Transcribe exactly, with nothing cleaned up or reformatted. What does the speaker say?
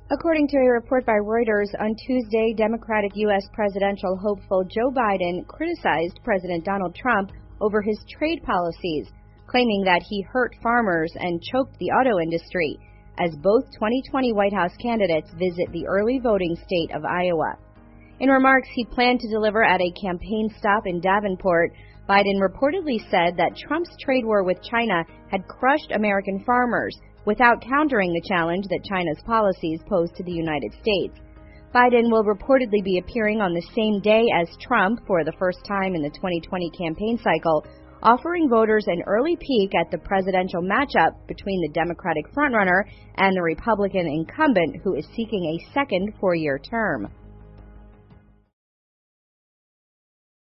According to a report by Reuters, on Tuesday, Democratic U S presidential hopeful Joe Biden criticized President Donald Trump over his trade policies, claiming that he hurt farmers and choked the auto industry, as both twenty twenty White House candidates visit the early voting state of Iowa. In remarks he planned to deliver at a campaign stop in Davenport, Biden reportedly said that Trump's trade war with China had crushed American farmers, without countering the challenge that China's policies pose to the United States. Biden will reportedly be appearing on the same day as Trump for the first time in the twenty twenty campaign cycle, offering voters an early peek at the presidential matchup between the Democratic frontrunner and the Republican incumbent who is seeking a second four-year term.